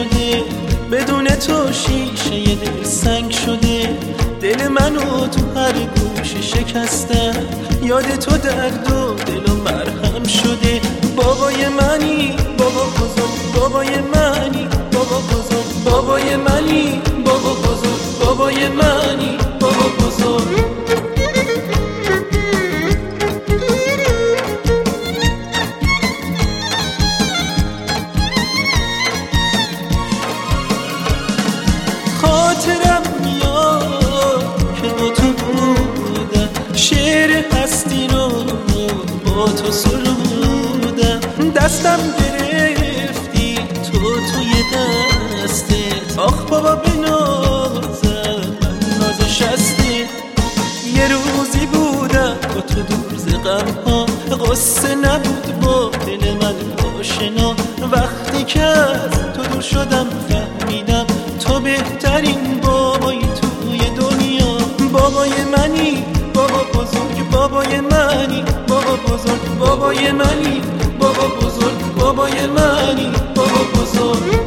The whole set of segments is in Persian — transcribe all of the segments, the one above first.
شده، بدون تو شیشه دل سنگ شده. دل منو تو هر گوشه شکستم، یاد تو درد و دل و مرهم شده. بابای منی بابا بزرگ، بابای منی بابا بزرگ، بابای منی بابا بزرگ، بابای منی بابا بزرگ. خاطرم میاد که با تو بودم، شعر هستی رو با تو سرودم. دستم گرفتی تو توی دستت، آخ بابا بنازم من ناز شسته. یه روزی بودم با تو دور ز غم‌ها، قصه نبود با دل من آشنا. وقتی که از تو دور شدم فهمیدم تو بهترین بابای توی دنیا. بابای منی بابا بزرگ، بابای منی بابا بزرگ، بابای منی بابا بزرگ، بابای منی بابا بزرگ.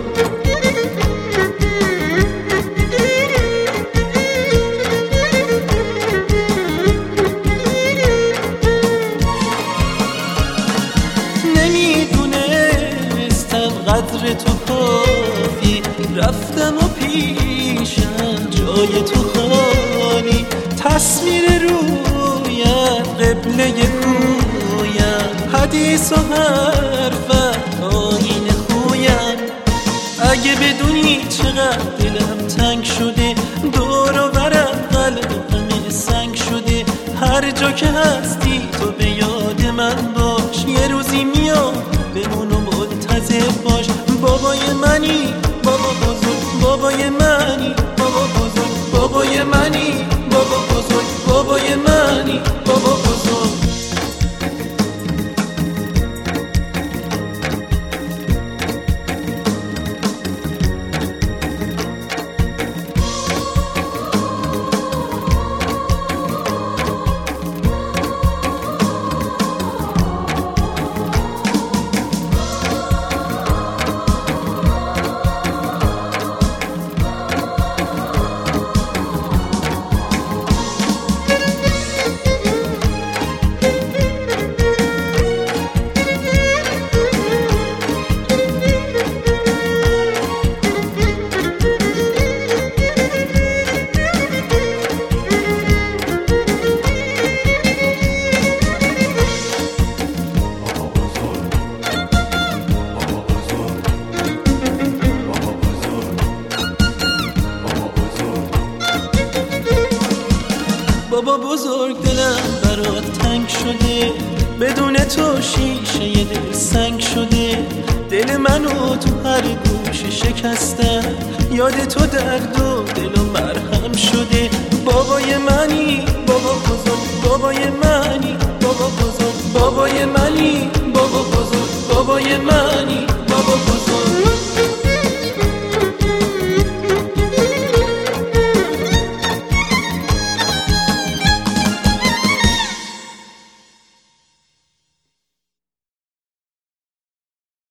نمیدونستم قدر تو کافی، رفتم و پیشم جای تو خالی. تصویر رویت قبله کویم، حدیث و حرفت آیین خویم. اگه بدونی چقدر دلم تنگ شده، دور و برم قلب همه سنگ شده. هر جا که هستی تو به یاد من باش، یه روزی میام بمون و منتظر باش. بابای منی بابا بزرگ، بابای منی بابا بزرگ، بابای منی بابا بزرگ، بابای منی بابا بزرگ. بابا بزرگ دلم برات تنگ شده، بدون تو شیشه دل سنگ شده. دل منو تو هر گوشه شکستم، یاد تو درد و دل و مرهم شده. بابای منی بابا بزرگ، بابای منی بابا بزرگ، بابای منی